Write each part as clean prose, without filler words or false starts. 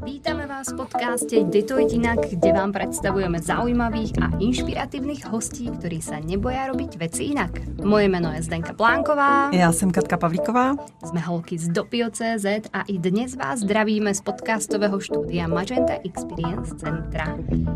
Vítame vás v podcaste Jde to inak, kde vám predstavujeme zaujímavých a inšpiratívnych hostí, ktorí sa neboja robiť veci inak. Moje meno je Zdenka Plánková. Já jsem Katka Pavlíková. Sme holky z Dopio.cz a i dnes vás zdravíme z podcastového štúdia Magenta Experience Centra.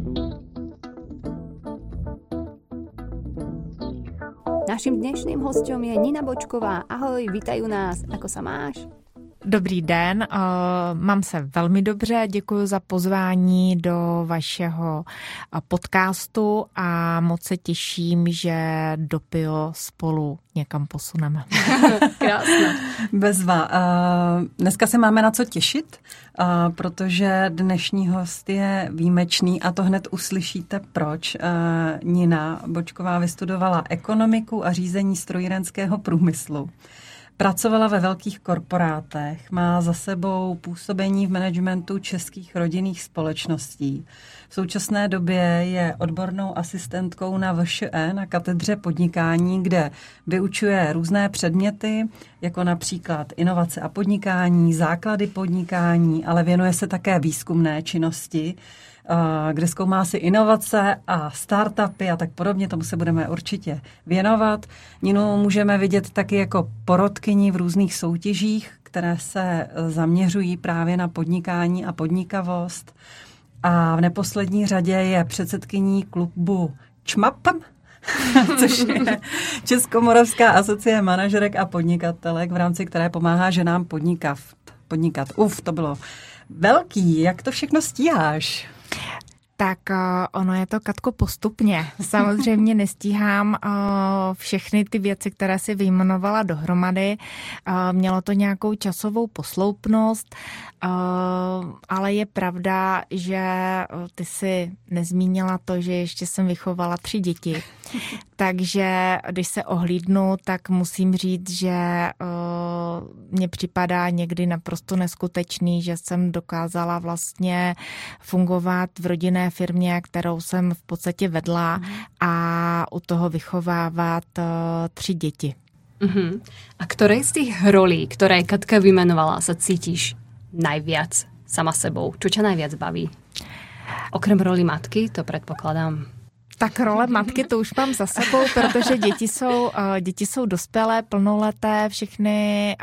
Naším dnešným hosťom je Nina Bočková. Ahoj, vítajú nás. Ako sa máš? Dobrý den, mám se velmi dobře, děkuji za pozvání do vašeho podcastu a moc se těším, že Dopio spolu někam posuneme. Krásné. Bezva. Dneska se máme na co těšit, protože dnešní host je výjimečný a to hned uslyšíte proč. Nina Bočková vystudovala ekonomiku a řízení strojírenského průmyslu. Pracovala ve velkých korporátech, má za sebou působení v managementu českých rodinných společností. V současné době je odbornou asistentkou na VŠE, na katedře podnikání, kde vyučuje různé předměty, jako například inovace a podnikání, základy podnikání, ale věnuje se také výzkumné činnosti, kde zkoumá si inovace a startupy a tak podobně, tomu se budeme určitě věnovat. Ninu můžeme vidět taky jako porodkyni v různých soutěžích, které se zaměřují právě na podnikání a podnikavost. A v neposlední řadě je předsedkyní klubu ČMAP, což je Českomoravská asociace manažerek a podnikatelek, v rámci které pomáhá ženám podnikat. To bylo velký. Jak to všechno stíháš? Tak ono je to, Katko, postupně. Samozřejmě nestíhám všechny ty věci, které si vyjmenovala dohromady. Mělo to nějakou časovou posloupnost, ale je pravda, že ty si nezmínila to, že ještě jsem vychovala 3 děti. Takže když se ohlídnu, tak musím říct, že mně připadá někdy naprosto neskutečný, že jsem dokázala vlastně fungovat v rodinné firmě, kterou jsem v podstatě vedla a u toho vychovávat 3 děti. Uh-huh. A ktorej z tých rolí, ktoré Katka vymenovala, sa cítiš najviac sama sebou? Čo ťa najviac baví? Okrem roli matky, to predpokladám. Tak role matky to už mám za sebou, protože děti jsou dospělé, plnoleté, všechny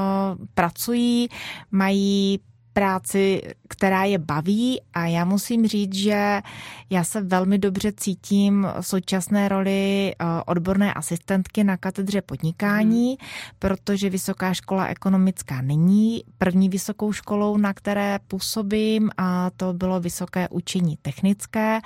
pracují, mají práci, která je baví a já musím říct, že já se velmi dobře cítím v současné roli odborné asistentky na katedře podnikání, protože Vysoká škola ekonomická není první vysokou školou, na které působím, a to bylo Vysoké učení technické,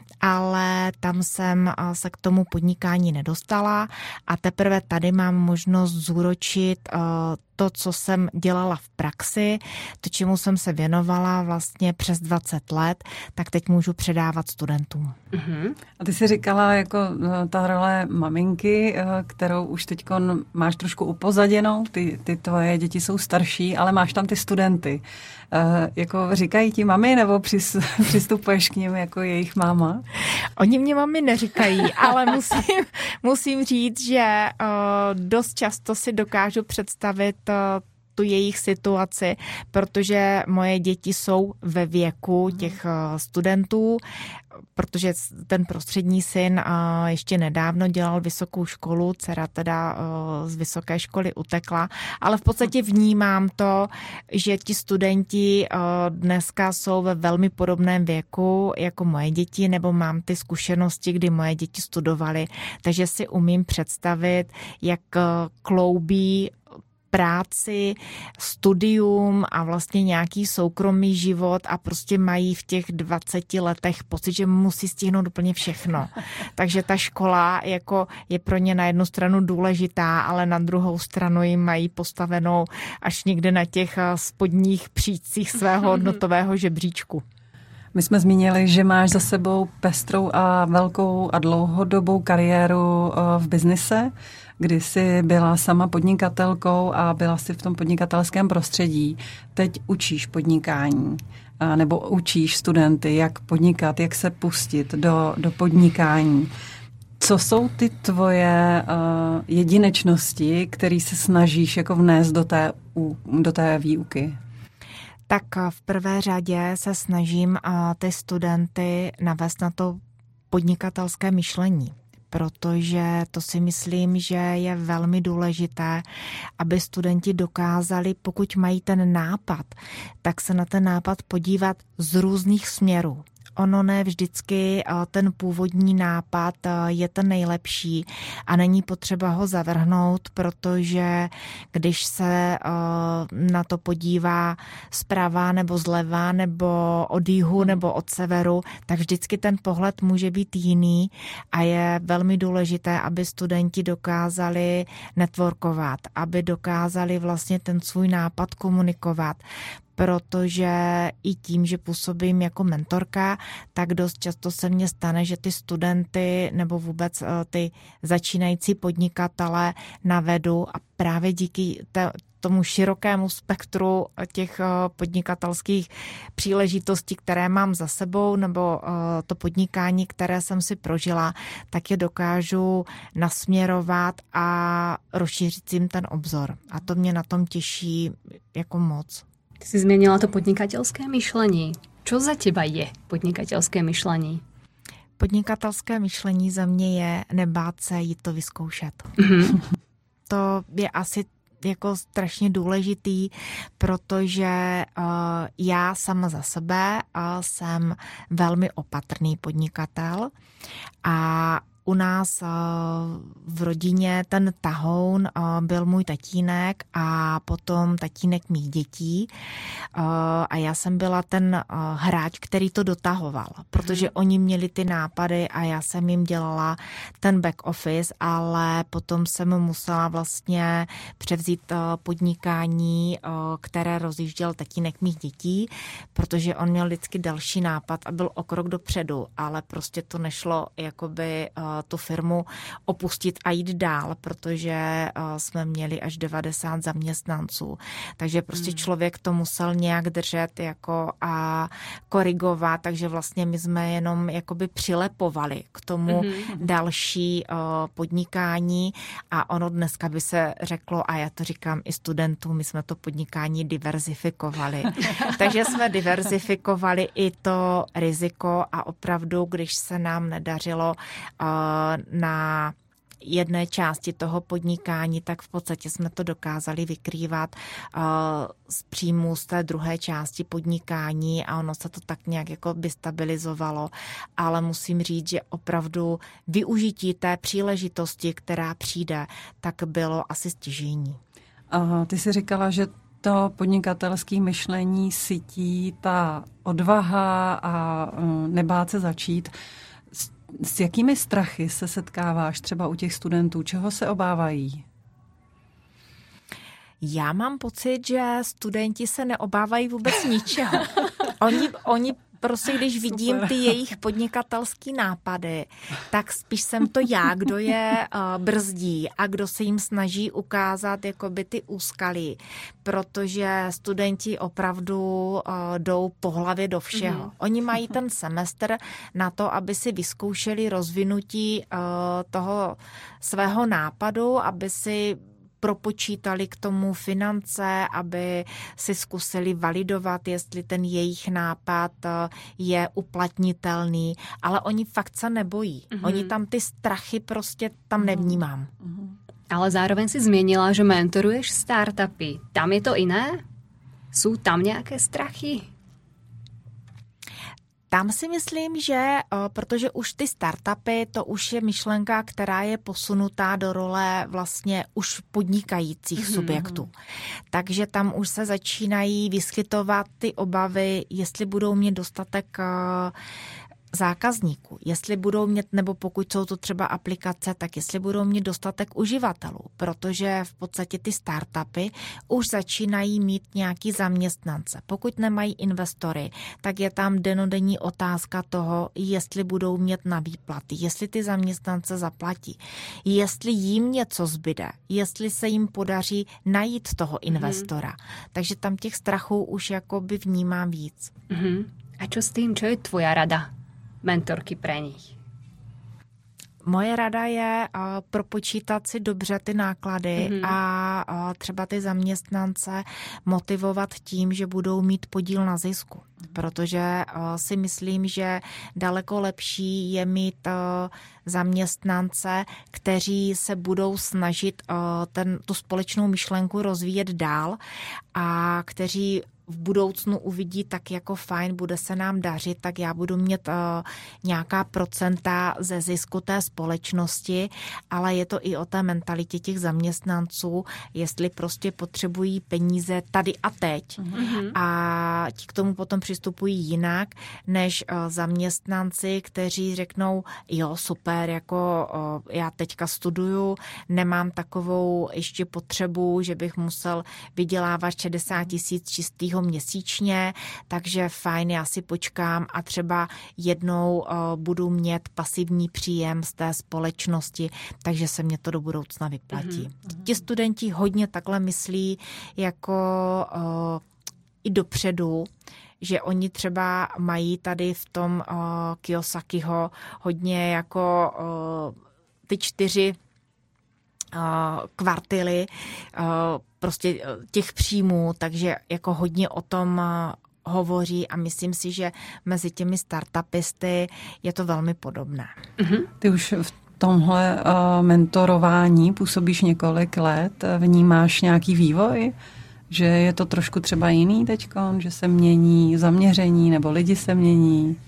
ale tam jsem se k tomu podnikání nedostala a teprve tady mám možnost zúročit to, co jsem dělala v praxi, to, čemu jsem se věnovala vlastně přes 20 let, tak teď můžu předávat studentům. Uh-huh. A ty jsi říkala jako ta role maminky, kterou už teď máš trošku upozaděnou, ty tvoje děti jsou starší, ale máš tam ty studenty. Jako říkají ti mami, nebo přistupuješ k nim jako jejich máma? Oni mě mami neříkají, ale musím říct, že dost často si dokážu představit tu jejich situaci, protože moje děti jsou ve věku těch studentů, protože ten prostřední syn ještě nedávno dělal vysokou školu, dcera teda z vysoké školy utekla, ale v podstatě vnímám to, že ti studenti dneska jsou ve velmi podobném věku jako moje děti, nebo mám ty zkušenosti, kdy moje děti studovaly, takže si umím představit, jak kloubí práci, studium a vlastně nějaký soukromý život a prostě mají v těch 20 letech pocit, že musí stihnout úplně všechno. Takže ta škola jako je pro ně na jednu stranu důležitá, ale na druhou stranu jim mají postavenou až někde na těch spodních příčcích svého hodnotového žebříčku. My jsme zmínili, že máš za sebou pestrou a velkou a dlouhodobou kariéru v biznise, kdy jsi byla sama podnikatelkou a byla jsi v tom podnikatelském prostředí. Teď učíš podnikání nebo učíš studenty, jak podnikat, jak se pustit do podnikání. Co jsou ty tvoje jedinečnosti, které se snažíš jako vnést do té výuky? Tak v prvé řadě se snažím ty studenty navést na to podnikatelské myšlení, protože to si myslím, že je velmi důležité, aby studenti dokázali, pokud mají ten nápad, tak se na ten nápad podívat z různých směrů. Ono ne vždycky ten původní nápad je ten nejlepší a není potřeba ho zavrhnout, protože když se na to podívá zprava nebo zleva nebo od jihu nebo od severu, tak vždycky ten pohled může být jiný a je velmi důležité, aby studenti dokázali networkovat, aby dokázali vlastně ten svůj nápad komunikovat, protože i tím, že působím jako mentorka, tak dost často se mně stane, že ty studenty nebo vůbec ty začínající podnikatele navedu a právě díky tomu širokému spektru těch podnikatelských příležitostí, které mám za sebou, nebo to podnikání, které jsem si prožila, tak je dokážu nasměrovat a rozšířit jim ten obzor. A to mě na tom těší jako moc. Ty si změnila to podnikatelské myšlení. Čo za teba je podnikatelské myšlení? Podnikatelské myšlení za mě je nebát se jít to vyzkoušet. To je asi jako strašně důležitý, protože já sama za sebe jsem velmi opatrný podnikatel a u nás v rodině ten tahoun byl můj tatínek a potom tatínek mých dětí a já jsem byla ten hráč, který to dotahoval, protože oni měli ty nápady a já jsem jim dělala ten back office, ale potom jsem musela vlastně převzít podnikání, které rozjížděl tatínek mých dětí, protože on měl vždycky další nápad a byl o krok dopředu, ale prostě to nešlo jakoby tu firmu opustit a jít dál, protože jsme měli až 90 zaměstnanců. Takže prostě člověk to musel nějak držet jako a korigovat, takže vlastně my jsme jenom jakoby přilepovali k tomu další podnikání a ono dneska by se řeklo, a já to říkám i studentům, my jsme to podnikání diverzifikovali. Takže jsme diverzifikovali i to riziko a opravdu, když se nám nedařilo na jedné části toho podnikání, tak v podstatě jsme to dokázali vykrývat z příjmu z té druhé části podnikání a ono se to tak nějak jako by stabilizovalo, ale musím říct, že opravdu využití té příležitosti, která přijde, tak bylo asi stěžejní. Ty jsi říkala, že to podnikatelské myšlení sytí ta odvaha a nebát se začít. S jakými strachy se setkáváš třeba u těch studentů? Čeho se obávají? Já mám pocit, že studenti se neobávají vůbec ničeho. Oni prostě, když vidím ty jejich podnikatelský nápady, tak spíš jsem to já, kdo je brzdí a kdo se jim snaží ukázat jakoby ty úskalí, protože studenti opravdu jdou po hlavě do všeho. Oni mají ten semestr na to, aby si vyzkoušeli rozvinutí toho svého nápadu, aby si propočítali k tomu finance, aby si zkusili validovat, jestli ten jejich nápad je uplatnitelný, ale oni fakt se nebojí. Oni tam ty strachy prostě tam nevnímám. Ale zároveň si změnila, že mentoruješ startupy. Tam je to jiné? Jsou tam nějaké strachy? Tam si myslím, že protože už ty startupy, to už je myšlenka, která je posunutá do role vlastně už podnikajících subjektů. Takže tam už se začínají vyskytovat ty obavy, jestli budou mít dostatek zákazníků, jestli budou mít, nebo pokud jsou to třeba aplikace, tak jestli budou mít dostatek uživatelů, protože v podstatě ty startupy už začínají mít nějaký zaměstnance. Pokud nemají investory, tak je tam dennodenní otázka toho, jestli budou mít na výplaty, jestli ty zaměstnance zaplatí, jestli jim něco zbyde, jestli se jim podaří najít toho investora. Takže tam těch strachů už jakoby vnímám víc. A čo s tým, čo je tvoja rada mentorky pre nich? Moje rada je propočítat si dobře ty náklady a třeba ty zaměstnance motivovat tím, že budou mít podíl na zisku. Protože si myslím, že daleko lepší je mít zaměstnance, kteří se budou snažit tu společnou myšlenku rozvíjet dál a kteří v budoucnu uvidí tak jako fajn, bude se nám dařit, tak já budu mít nějaká procenta ze zisku té společnosti, ale je to i o té mentalitě těch zaměstnanců, jestli prostě potřebují peníze tady a teď a ti k tomu potom přistupují jinak, než zaměstnanci, kteří řeknou, jo, super, jako já teďka studuju, nemám takovou ještě potřebu, že bych musel vydělávat 60 000 čistého měsíčně, takže fajn, já si počkám a třeba jednou budu mít pasivní příjem z té společnosti, takže se mě to do budoucna vyplatí. Ti studenti hodně takhle myslí jako i dopředu, že oni třeba mají tady v tom Kiyosakiho hodně jako ty 4 kvartily prostě těch příjmů, takže jako hodně o tom hovoří a myslím si, že mezi těmi startupisty je to velmi podobné. Ty už v tomhle mentorování působíš několik let, vnímáš nějaký vývoj? Že je to trošku třeba jiný teďkon, že se mění zaměření nebo lidi se mění?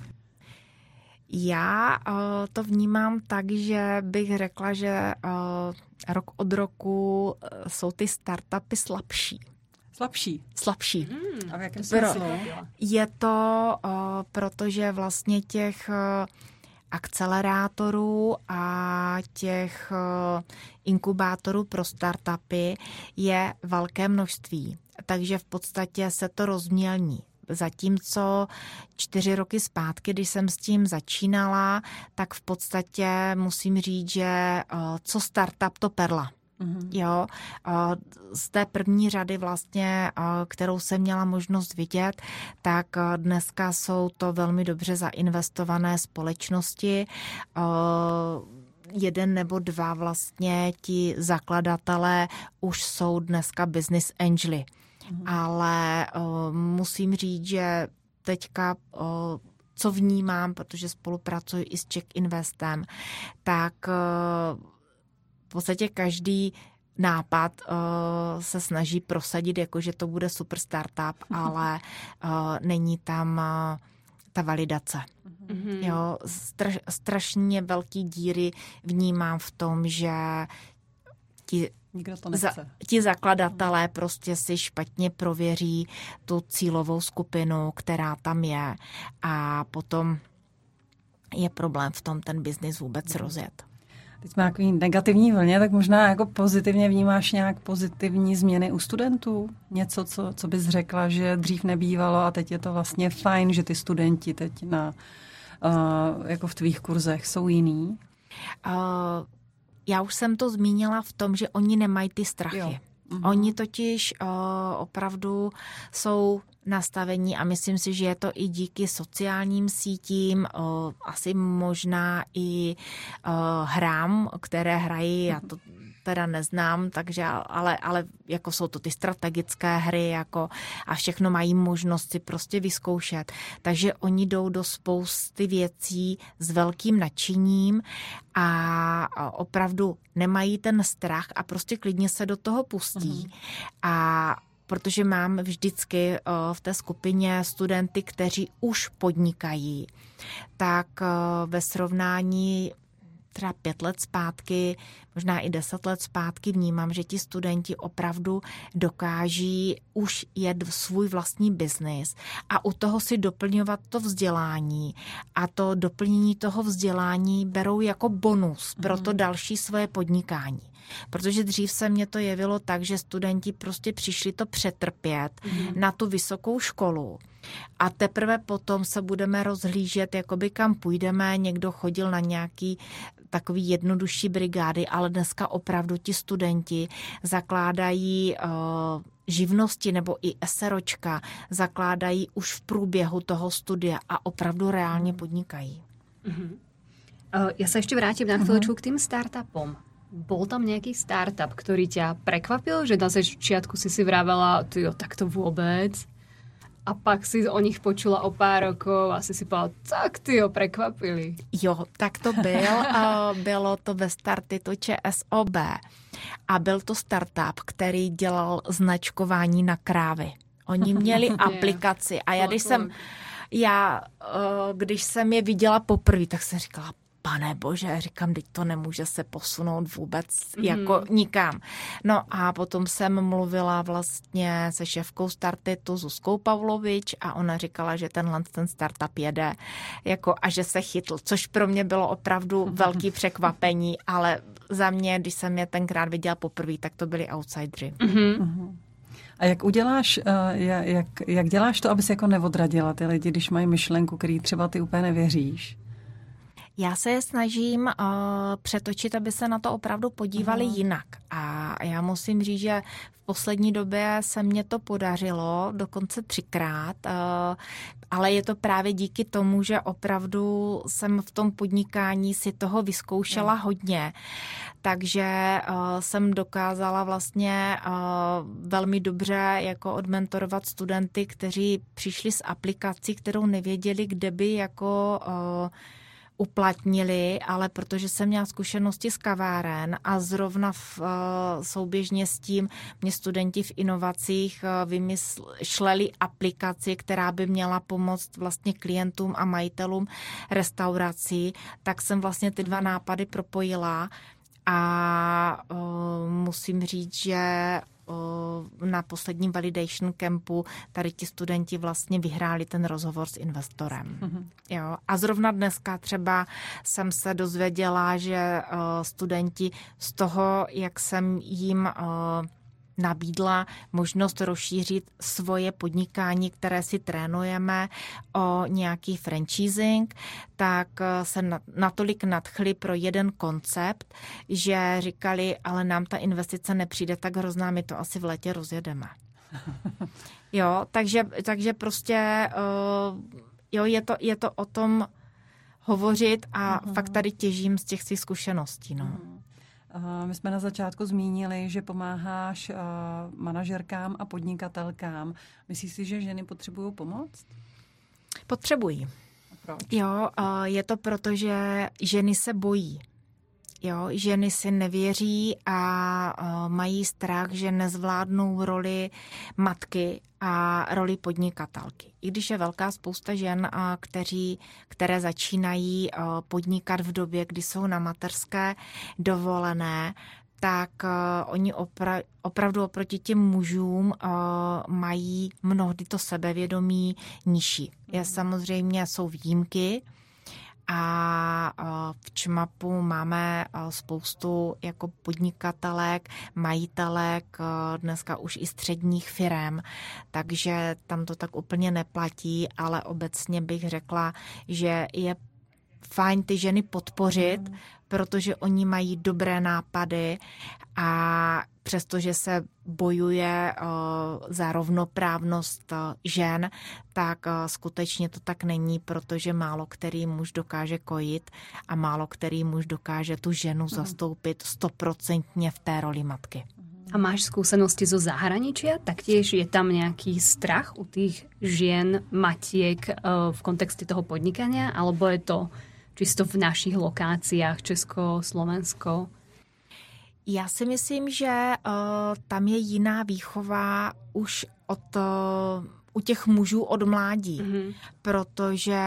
Já to vnímám tak, že bych řekla, že rok od roku jsou ty startupy slabší. Slabší. A v jakém smyslu? Je to, protože vlastně těch akcelerátorů a těch inkubátorů pro startupy je velké množství. Takže v podstatě se to rozmělní. Zatímco 4 roky zpátky, když jsem s tím začínala, tak v podstatě musím říct, že co startup, to perla. Jo, z té první řady vlastně, kterou jsem měla možnost vidět, tak dneska jsou to velmi dobře zainvestované společnosti. 1 nebo 2 vlastně ti zakladatelé už jsou dneska business angely. Ale musím říct, že teďka, co vnímám, protože spolupracuji i s Czech Investem, tak v podstatě každý nápad se snaží prosadit, jako že to bude super startup, ale není tam ta validace. Jo, strašně velký díry vnímám v tom, že ti zakladatelé prostě si špatně prověří tu cílovou skupinu, která tam je a potom je problém v tom ten biznis vůbec rozjet. Teď jsme takový negativní vlně, tak možná jako pozitivně vnímáš nějak pozitivní změny u studentů? Něco, co bys řekla, že dřív nebývalo a teď je to vlastně fajn, že ty studenti teď jako v tvých kurzech jsou jiný? Já už jsem to zmínila v tom, že oni nemají ty strachy. Jo. Oni totiž opravdu jsou nastavení a myslím si, že je to i díky sociálním sítím, asi možná i hrám, které hrají, já to teda neznám, takže, ale jako jsou to ty strategické hry jako, a všechno mají možnost si prostě vyzkoušet. Takže oni jdou do spousty věcí s velkým nadšením a opravdu nemají ten strach a prostě klidně se do toho pustí. A protože mám vždycky v té skupině studenty, kteří už podnikají, tak ve srovnání třeba 5 let zpátky, možná i 10 let zpátky vnímám, že ti studenti opravdu dokáží už jet svůj vlastní biznis a u toho si doplňovat to vzdělání a to doplnění toho vzdělání berou jako bonus pro to další svoje podnikání. Protože dřív se mně to jevilo tak, že studenti prostě přišli to přetrpět na tu vysokou školu a teprve potom se budeme rozhlížet, jakoby kam půjdeme. Někdo chodil na nějaký takový jednodušší brigády, ale dneska opravdu ti studenti zakládají živnosti nebo i eseročka, zakládají už v průběhu toho studia a opravdu reálně podnikají. Ja sa ešte vrátim na chvíľočku k tým startupom. Bol tam nejaký startup, ktorý ťa prekvapil, že na začiatku si vravela, tak to vôbec? A pak si o nich počula o pár rokov a si povedala, tak prekvapili. Jo, tak to byl. Bylo to ve startu ČSOB. A byl to startup, který dělal značkování na krávy. Oni měli aplikaci a když jsem je viděla poprvé, tak jsem říkala, pane bože, říkám, teď to nemůže se posunout vůbec jako nikam. No a potom jsem mluvila vlastně se šéfkou Startitu Zuzkou Pavlovič a ona říkala, že ten startup jede jako, a že se chytl, což pro mě bylo opravdu velký překvapení, ale za mě, když jsem je tenkrát viděla poprvé, tak to byli outsideri. A jak uděláš, jak děláš to, aby se jako neodradila ty lidi, když mají myšlenku, který třeba ty úplně nevěříš? Já se je snažím přetočit, aby se na to opravdu podívali jinak. A já musím říct, že v poslední době se mně to podařilo, dokonce 3krát, ale je to právě díky tomu, že opravdu jsem v tom podnikání si toho vyzkoušela hodně. Takže jsem dokázala vlastně velmi dobře jako odmentorovat studenty, kteří přišli s aplikací, kterou nevěděli, kde by jako uplatnili, ale protože jsem měla zkušenosti z kaváren a zrovna souběžně s tím mě studenti v inovacích vymýšleli aplikaci, která by měla pomoct vlastně klientům a majitelům restaurací, tak jsem vlastně ty dva nápady propojila a musím říct, že na posledním validation campu tady ti studenti vlastně vyhráli ten rozhovor s investorem. Jo. A zrovna dneska třeba jsem se dozvěděla, že studenti z toho, jak jsem jim nabídla možnost rozšířit svoje podnikání, které si trénujeme, o nějaký franchising, tak se natolik nadchli pro jeden koncept, že říkali, ale nám ta investice nepřijde tak hrozná, my to asi v létě rozjedeme. Jo, takže prostě jo, je to o tom hovořit a fakt tady těžím z těch svých zkušeností, no. My jsme na začátku zmínili, že pomáháš manažerkám a podnikatelkám. Myslíš si, že ženy potřebují pomoc? Potřebují. Proč? Jo, je to proto, že ženy se bojí. Jo, ženy si nevěří a mají strach, že nezvládnou roli matky a roli podnikatelky. I když je velká spousta žen, které začínají podnikat v době, kdy jsou na mateřské dovolené, tak oni opravdu oproti těm mužům mají mnohdy to sebevědomí nižší. Samozřejmě jsou výjimky, a v ČMAPu máme spoustu jako podnikatelek, majitelek, dneska už i středních firem, takže tam to tak úplně neplatí, ale obecně bych řekla, že je fajn ty ženy podpořit, protože oni mají dobré nápady a přestože se bojuje za rovnoprávnost žen, tak skutečně to tak není, protože málo který muž dokáže kojit a málo který muž dokáže tu ženu zastoupit 100% v té roli matky. A máš skúsenosti zo zahraničia? Taktiež je tam nejaký strach u tých žien, matiek v kontexte toho podnikania? Alebo je to čisto v našich lokáciách, Česko, Slovensko? Já si myslím, že tam je jiná výchova už u těch mužů od mládí, protože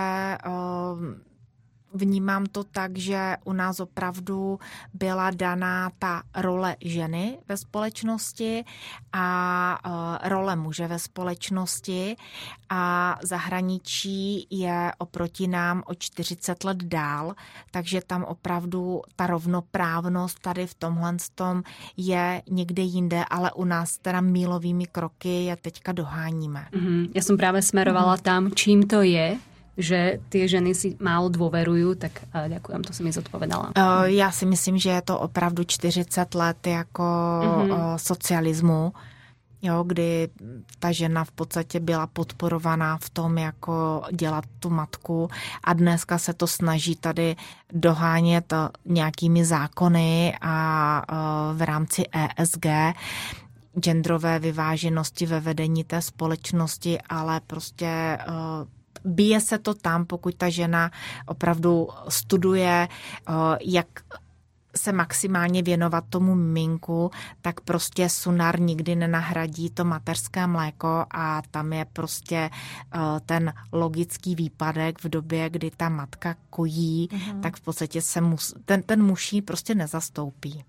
vnímám to tak, že u nás opravdu byla daná ta role ženy ve společnosti a role muže ve společnosti a zahraničí je oproti nám o 40 let dál, takže tam opravdu ta rovnoprávnost tady v tomhle je někde jinde, ale u nás teda mílovými kroky je teďka doháníme. Ja som práve smerovala tam, čím to je, že tie ženy si málo dôverujú, tak ďakujem, to si mi zodpovedala. Já si myslím, že je to opravdu 40 let jako socialismu jo, kdy ta žena v podstatě byla podporovaná v tom, jako dělat tu matku a dneska se to snaží tady dohánět nějakými zákony a v rámci ESG, genderové vyváženosti ve vedení té společnosti, ale prostě bije se to tam, pokud ta žena opravdu studuje, jak se maximálně věnovat tomu miminku, tak prostě Sunar nikdy nenahradí to mateřské mléko a tam je prostě ten logický výpadek v době, kdy ta matka kojí, tak v podstatě se ten muž ji prostě nezastoupí.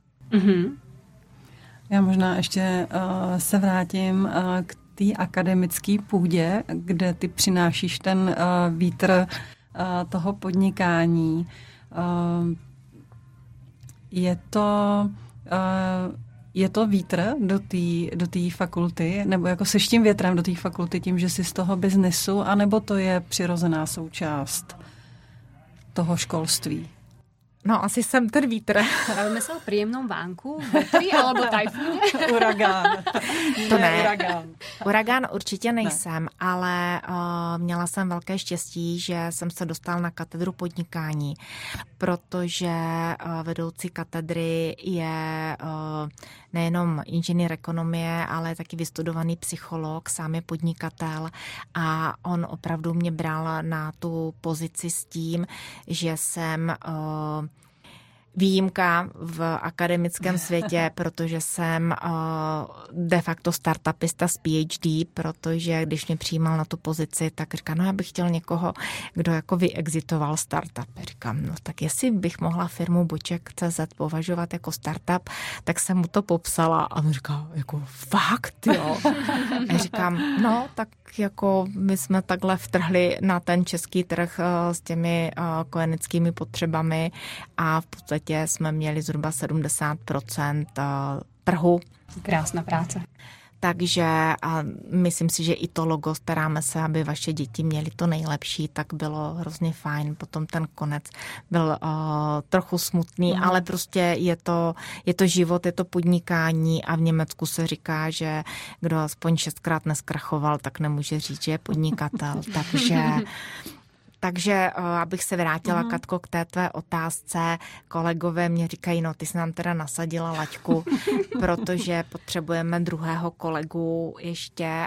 Já možná ještě se vrátím k té akademické půdě, kde ty přinášíš ten vítr toho podnikání. Je to vítr do té fakulty, nebo jako seš tím větrem do té fakulty tím, že jsi z toho biznesu, anebo to je přirozená součást toho školství? No, asi jsem ten vítr. Bavíme sa o príjemnom vánku, vetri alebo tajfúne? Uragán. To ne. Uragán určitě nejsem, ale měla jsem velké štěstí, že jsem se dostala na katedru podnikání, protože vedoucí katedry je nejenom inženýr ekonomie, ale taky vystudovaný psycholog, sám je podnikatel a on opravdu mě bral na tu pozici s tím, že jsem výjimka v akademickém světě, protože jsem de facto startupista s PhD, protože když mě přijímal na tu pozici, tak říká, no já bych chtěl někoho, kdo jako vyexitoval startup. Říkám, no tak jestli bych mohla firmu Boček.cz považovat jako startup, tak jsem mu to popsala a on říká, jako fakt, jo. A říkám, no tak jako my jsme takhle vtrhli na ten český trh s těmi kojeneckými potřebami a v podstatě jsme měli zhruba 70% trhu. Krásná práce. Takže a myslím si, že i to logo staráme se, aby vaše děti měly to nejlepší, tak bylo hrozně fajn. Potom ten konec byl trochu smutný, ale prostě je to život, je to podnikání a v Německu se říká, že kdo aspoň 6krát neskrachoval, tak nemůže říct, že je podnikatel. Takže abych se vrátila, Katko, k té tvé otázce, kolegové mě říkají, no ty jsi nám teda nasadila laťku, protože potřebujeme druhého kolegu ještě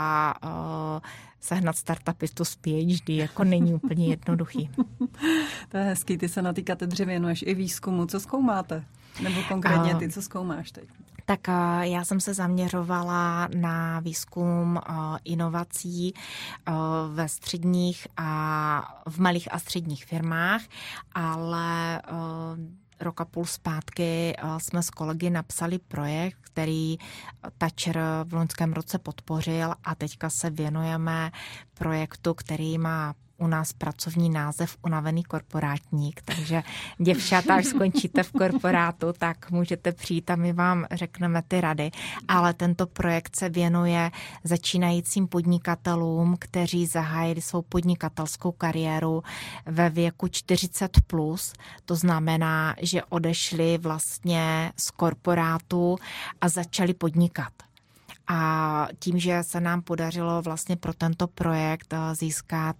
a sehnat startupistu s PhD, jako není úplně jednoduchý. To je hezký, ty se na té katedře věnuješ i výzkumu. Co zkoumáte? Nebo konkrétně ty, co zkoumáš teď? Tak já jsem se zaměřovala na výzkum inovací ve středních a v malých a středních firmách, ale rok a půl zpátky jsme s kolegy napsali projekt, který Thatcher v loňském roce podpořil a teďka se věnujeme projektu, který má u nás pracovní název Unavený korporátník, takže děvčata, až skončíte v korporátu, tak můžete přijít a my vám řekneme ty rady. Ale tento projekt se věnuje začínajícím podnikatelům, kteří zahájili svou podnikatelskou kariéru ve věku 40+. To znamená, že odešli vlastně z korporátu a začali podnikat. A tím, že se nám podařilo vlastně pro tento projekt získat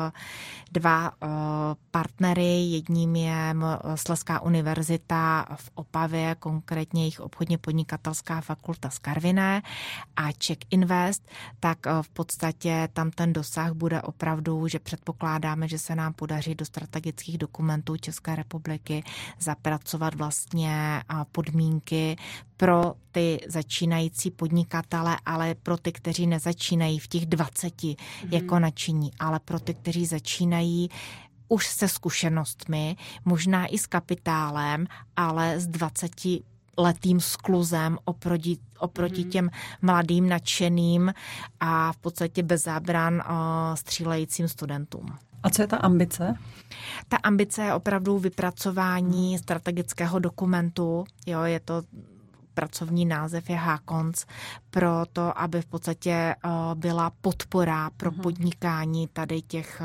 2 partnery, jedním je Slezská univerzita v Opavě, konkrétně jejich obchodně podnikatelská fakulta z Karviné a Czech Invest, tak v podstatě tam ten dosah bude opravdu, že předpokládáme, že se nám podaří do strategických dokumentů České republiky zapracovat vlastně podmínky pro ty začínající podnikatele, ale pro ty, kteří nezačínají v těch 20 jako nadšení, ale pro ty, kteří začínají už se zkušenostmi, možná i s kapitálem, ale s 20letým skluzem oproti těm mladým, nadšeným a v podstatě bez zábran střílejícím studentům. A co je ta ambice? Ta ambice je opravdu vypracování strategického dokumentu. Jo, je to pracovní název je HACONS, pro to, aby v podstatě byla podpora pro podnikání tady těch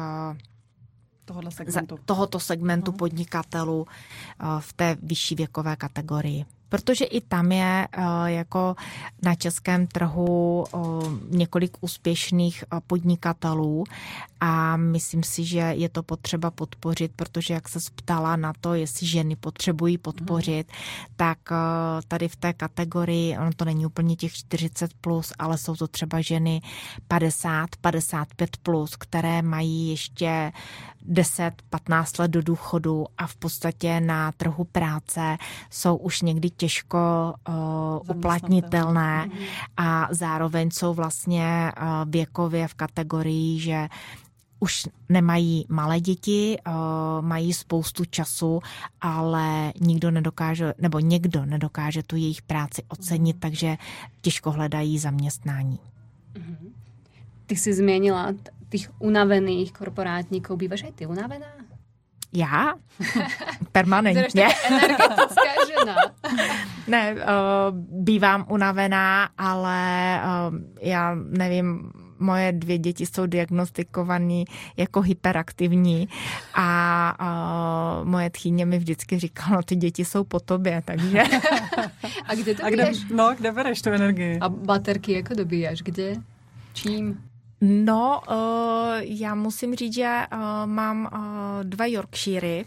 tohoto segmentu podnikatelů v té vyšší věkové kategorii. protože i tam je jako na českém trhu několik úspěšných podnikatelů a myslím si, že je to potřeba podpořit, protože jak se ptala na to, jestli ženy potřebují podpořit, tak tady v té kategorii, ono to není úplně těch 40+, ale jsou to třeba ženy 50-55+, které mají ještě 10-15 let do důchodu a v podstatě na trhu práce jsou už někdy těžko uplatnitelné a zároveň jsou vlastně věkově v kategorii, že už nemají malé děti, mají spoustu času, ale někdo nedokáže tu jejich práci ocenit, takže těžko hledají zaměstnání. Ty si změnila tých unavených korporátníkov. Bývaš aj ty unavená? Já? Permanentně. Zraž taká energetická žena. Ne, bývám unavená, ale já nevím, moje 2 děti jsou diagnostikovaný jako hyperaktivní a moje tchýně mi vždycky říkala, no ty děti jsou po tobě, takže... A kde to bíješ? Kde bereš tu energii? A baterky jako dobíjaš? Kde? Čím? No, já musím říct, že mám 2 Yorkshiry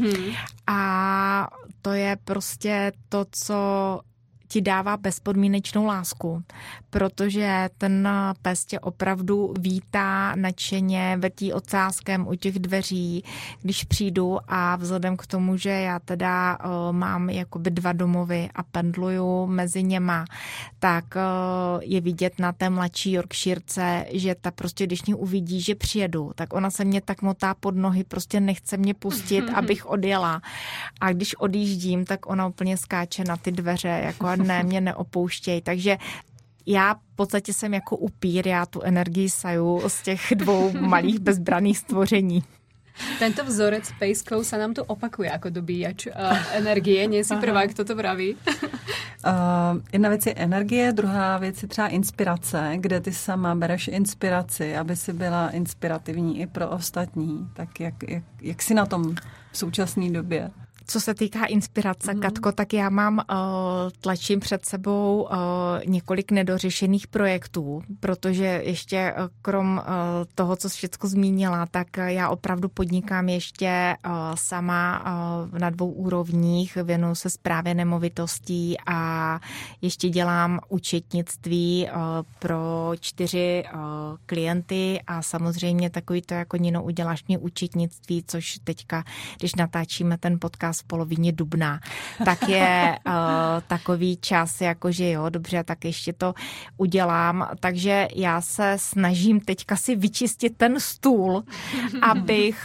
a to je prostě to, co ti dává bezpodmínečnou lásku, protože ten pes tě opravdu vítá nadšeně, vrtí ocáskem u těch dveří, když přijdu a vzhledem k tomu, že já teda mám jakoby 2 domovy a pendluju mezi něma, tak je vidět na té mladší Yorkshirce, že ta prostě, když mě uvidí, že přijedu, tak ona se mě tak motá pod nohy, prostě nechce mě pustit, abych odjela. A když odjíždím, tak ona úplně skáče na ty dveře, jako ne, mě neopouštěj. Takže já v podstatě jsem jako upír, já tu energii saju z těch 2 malých bezbranných stvoření. Tento vzorec pejskov sa nám tu opakuje jako dobíjač energie. Nie si prvá, kto to praví. Jedna věc je energie, druhá věc je třeba inspirace, kde ty sama bereš inspiraci, aby si byla inspirativní i pro ostatní. Tak jak jsi na tom v současné době? Co se týká inspirace, Katko, tak já tlačím před sebou několik nedořešených projektů, protože ještě krom toho, co jsi všechno zmínila, tak já opravdu podnikám ještě sama na 2 úrovních, věnuju se správě nemovitostí a ještě dělám účetnictví pro 4 klienty a samozřejmě takový to, jako Nino, uděláš mě účetnictví, což teďka, když natáčíme ten podcast v polovině dubna, tak je takový čas, jakože jo, dobře, tak ještě to udělám. Takže já se snažím teďka si vyčistit ten stůl, abych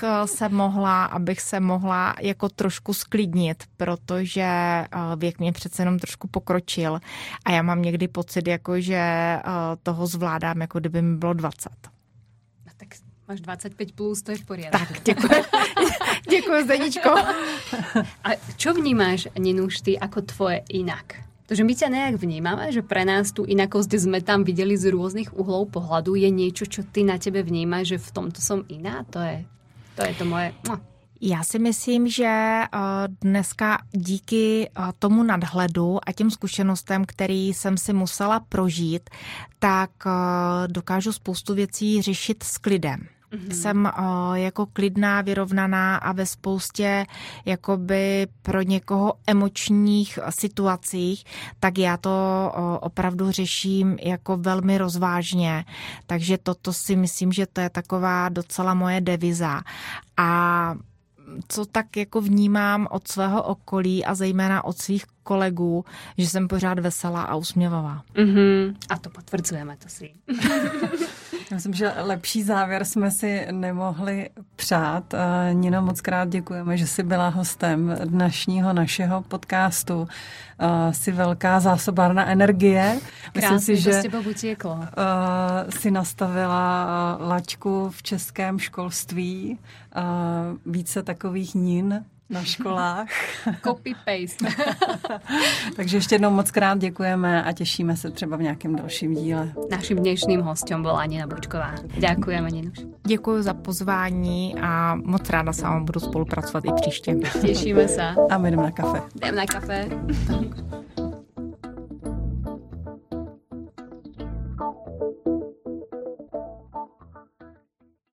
se mohla jako trošku sklidnit, protože věk mě přece jenom trošku pokročil a já mám někdy pocit, jakože toho zvládám, jako kdyby mi bylo 20. No tak máš 25+, to je v poriadku. Tak, děkuji. Děkuji, Zdeničko. A čo vnímáš, Ninuš, ty ako tvoje inak? Takže my ťa nejak vnímame, že pre nás tú inakosť sme tam videli z rôznych uhlov pohľadu. Je niečo, čo ty na tebe vnímaš, že v tomto som iná? To je to moje... Já si myslím, že dneska díky tomu nadhledu a těm zkušenostem, který jsem si musela prožít, tak dokážu spoustu věcí řešit s klidem. Jsem jako klidná, vyrovnaná a ve spoustě jakoby pro někoho emočních situacích, tak já to opravdu řeším jako velmi rozvážně. Takže toto si myslím, že to je taková docela moje deviza. A co tak jako vnímám od svého okolí a zejména od svých kolegů, že jsem pořád veselá a usměvavá. A to potvrdzujeme, to si. Myslím, že lepší závěr jsme si nemohli přát. Nino, moc krát děkujeme, že jsi byla hostem dnešního našeho podcastu. Jsi velká zásobárna energie. Myslím si, že si nastavila laťku v českém školství. Více takových Nin na školách. Copy-paste. Takže ještě jednou moc krát děkujeme a těšíme se třeba v nějakém dalším díle. Naším dnešním hostem byla Nina Bočková. Děkujeme, Ninuš. Děkuji za pozvání a moc ráda s vámi budu spolupracovat i příště. Těšíme se. A my jdeme na kafe. Jdeme na kafe.